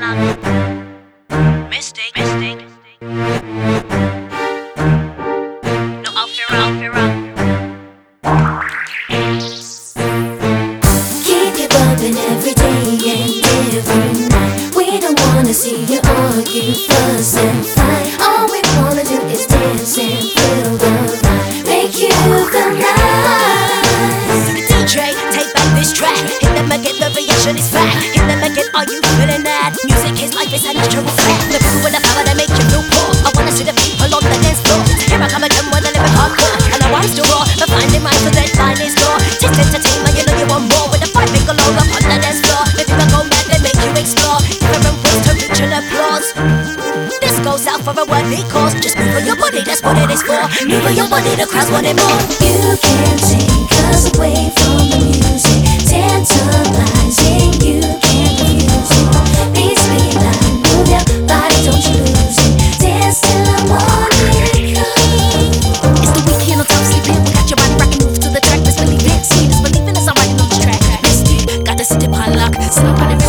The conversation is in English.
Mistake. No, I'll Keep you bumping every day and every night. We don't wanna see you argue, fuss and fight. All we wanna do is dance and feel the vibe. Make you feel nice. DJ, take back this track. Hit them again, the reaction is back. Hit them again, are you feeling that? Music is life, it's a natural fact. The people with the power that make you feel poor. I wanna see the people on the dance floor. Here I come again with a lyric hardcore. And I want to raw, but finding rhymes so that line is raw. Just entertainment, you know you want more. With a 5-finger load up on the dance floor. If you go back, they make you explore. Different ways to reach an applause. This goes out for a worthy cause. Just move your body, that's what it is for. Move your body, the crowd's wanting more. You can't take us away from the music. Tantalizing, you can't refuse it. Beats be like, move your body, don't you lose it. Dance till the morning comes. It's the weekend on top sleeping. We got your body rocking, move to the track. Let's believe it. Seeing is believing as I'm riding on this track. Missed it, got the city on lock. Still running.